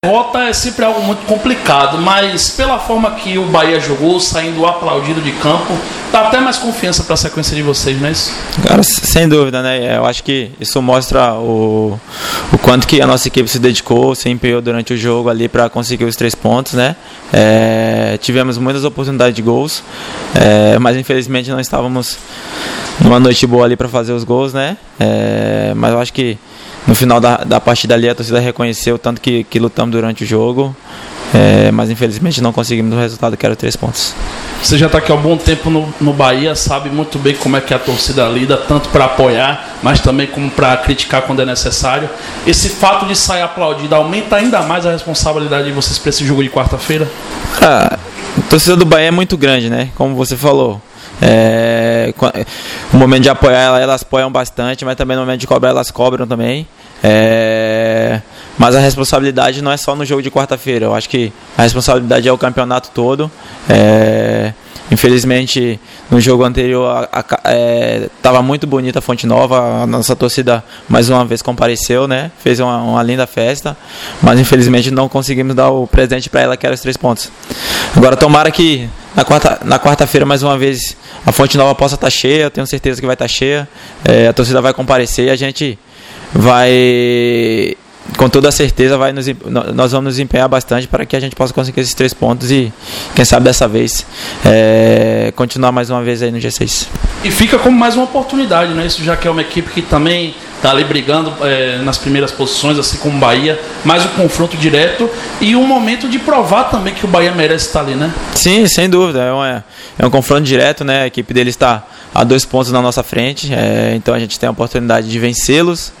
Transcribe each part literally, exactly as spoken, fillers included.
Derrota é sempre algo muito complicado, mas pela forma que o Bahia jogou, saindo aplaudido de campo, dá até mais confiança para a sequência de vocês, não é isso? Cara, sem dúvida, né? Eu acho que isso mostra o, o quanto que a nossa equipe se dedicou, se empenhou durante o jogo ali para conseguir os três pontos, né? É, tivemos muitas oportunidades de gols, é, mas infelizmente não estávamos numa noite boa ali para fazer os gols, né? É, mas eu acho que no final da, da partida ali a torcida reconheceu tanto que, que lutamos durante o jogo, é, mas infelizmente não conseguimos o resultado que era três pontos. Você já está aqui há um bom tempo no, no Bahia, sabe muito bem como é que a torcida lida, tanto para apoiar, mas também como para criticar quando é necessário. Esse fato de sair aplaudido aumenta ainda mais a responsabilidade de vocês para esse jogo de quarta-feira? Ah, a torcida do Bahia é muito grande, né? Como você falou. É, no momento de apoiar elas apoiam bastante, mas também no momento de cobrar elas cobram também, é, mas a responsabilidade não é só no jogo de quarta-feira. Eu acho que a responsabilidade é o campeonato todo. é, infelizmente no jogo anterior estava é, muito bonita a Fonte Nova, a nossa torcida mais uma vez compareceu, né? Fez uma, uma linda festa, mas infelizmente não conseguimos dar o presente para ela, que era os três pontos. Agora tomara que na quarta, na quarta-feira mais uma vez a Fonte Nova possa estar cheia, eu tenho certeza que vai estar cheia, é, a torcida vai comparecer e a gente vai, com toda certeza, vai nos, nós vamos nos empenhar bastante para que a gente possa conseguir esses três pontos e, quem sabe dessa vez, é, continuar mais uma vez aí no G seis. E fica como mais uma oportunidade, né? Isso já que é uma equipe que também está ali brigando é, nas primeiras posições, assim como o Bahia, mais um confronto direto e um momento de provar também que o Bahia merece estar ali, né? Sim, sem dúvida, é um, é um confronto direto, né? A equipe dele está a dois pontos na nossa frente, é, então a gente tem a oportunidade de vencê-los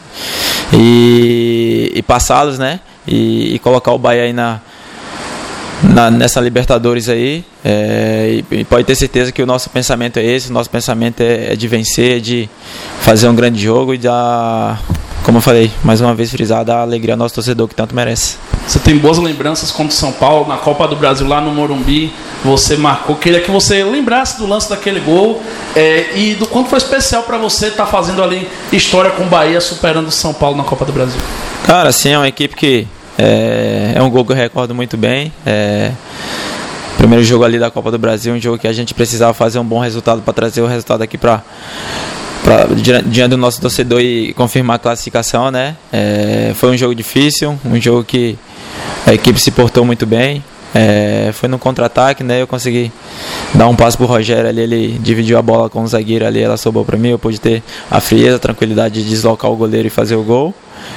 e, e passá-los, né? E, e colocar o Bahia aí na, na, nessa Libertadores aí, é, e, e pode ter certeza que o nosso pensamento é esse, o nosso pensamento é, é de vencer, é de fazer um grande jogo e dar, como eu falei, mais uma vez frisar, dar alegria ao nosso torcedor que tanto merece. Você tem boas lembranças contra o São Paulo, na Copa do Brasil lá no Morumbi, você marcou. Queria que você lembrasse do lance daquele gol é, e do quanto foi especial para você estar tá fazendo ali história com o Bahia, superando o São Paulo na Copa do Brasil. Cara, sim, é uma equipe que é, é um gol que eu recordo muito bem. É, primeiro jogo ali da Copa do Brasil, um jogo que a gente precisava fazer um bom resultado para trazer o resultado aqui para Pra, diante do nosso torcedor e confirmar a classificação, né? É, foi um jogo difícil, um jogo que a equipe se portou muito bem. É, foi no contra-ataque, né? Eu consegui dar um passo pro Rogério ali, ele dividiu a bola com o zagueiro ali, ela sobrou para mim, eu pude ter a frieza, a tranquilidade de deslocar o goleiro e fazer o gol.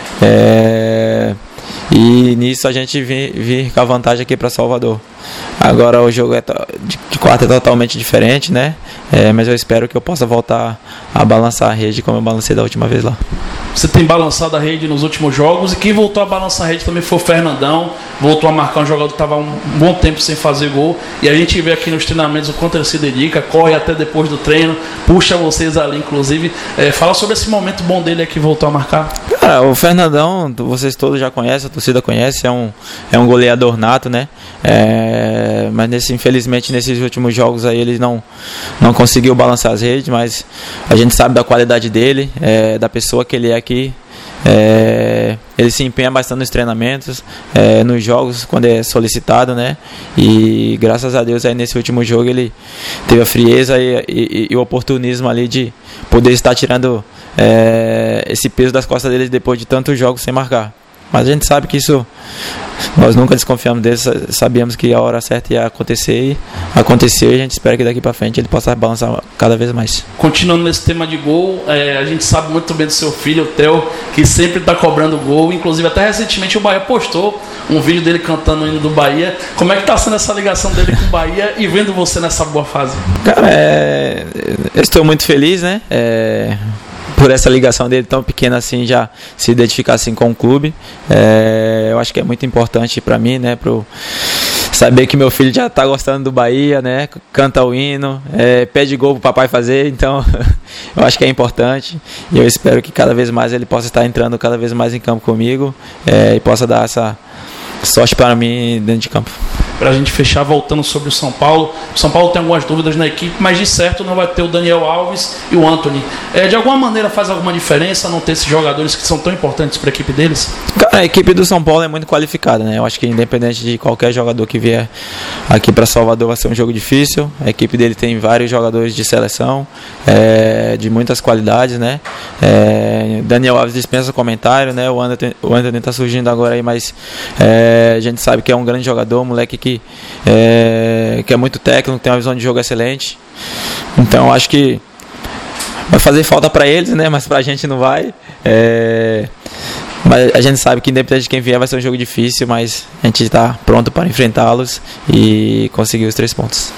É, e nisso a gente vir, vir com a vantagem aqui para Salvador. Agora o jogo é de, de quarta é totalmente diferente, né? É, mas eu espero que eu possa voltar a balançar a rede como eu balancei da última vez lá. Você tem balançado a rede nos últimos jogos e quem voltou a balançar a rede também foi o Fernandão, voltou a marcar um jogador que estava um bom tempo sem fazer gol, e a gente vê aqui nos treinamentos o quanto ele se dedica, corre até depois do treino, puxa vocês ali inclusive. É, fala sobre esse momento bom dele aqui que voltou a marcar. Cara, o Fernandão, vocês todos já conhecem, a torcida conhece, é um, é um goleador nato, né? É, mas nesse, infelizmente nesses últimos jogos aí ele não, não conseguiu balançar as redes, mas a gente sabe da qualidade dele, é, da pessoa que ele é aqui. É, ele se empenha bastante nos treinamentos, é, nos jogos quando é solicitado, né? E graças a Deus aí nesse último jogo ele teve a frieza e, e, e o oportunismo ali de poder estar tirando é, esse peso das costas dele depois de tantos jogos sem marcar. Mas a gente sabe que isso, nós nunca desconfiamos dele, sabíamos que a hora certa ia acontecer e aconteceu, e a gente espera que daqui para frente ele possa balançar cada vez mais. Continuando nesse tema de gol, é, a gente sabe muito bem do seu filho, o Theo, que sempre está cobrando gol, inclusive até recentemente o Bahia postou um vídeo dele cantando o hino do Bahia. Como é que está sendo essa ligação dele com o Bahia e vendo você nessa boa fase? Cara, é, eu estou muito feliz, né? É... por essa ligação dele tão pequena assim, já se identificar assim com o clube. É, eu acho que é muito importante para mim, né, pro saber que meu filho já está gostando do Bahia, né, canta o hino, é, pede gol pro papai fazer, então eu acho que é importante e eu espero que cada vez mais ele possa estar entrando cada vez mais em campo comigo, é, e possa dar essa sorte para mim dentro de campo. para a gente fechar voltando sobre o São Paulo. O São Paulo tem algumas dúvidas na equipe, mas de certo não vai ter o Daniel Alves e o Antony. É, de alguma maneira faz alguma diferença não ter esses jogadores que são tão importantes para a equipe deles? Cara, a equipe do São Paulo é muito qualificada, né? Eu acho que independente de qualquer jogador que vier aqui para Salvador vai ser um jogo difícil. A equipe dele tem vários jogadores de seleção, é, de muitas qualidades, né? É, Daniel Alves dispensa comentário, né? O Antony, o Antony tá surgindo agora aí, mas é, a gente sabe que é um grande jogador, um moleque que é, que é muito técnico, tem uma visão de jogo excelente. Então acho que vai fazer falta para eles, né? Mas pra gente não vai. É, mas a gente sabe que independente de quem vier vai ser um jogo difícil, mas a gente está pronto para enfrentá-los e conseguir os três pontos.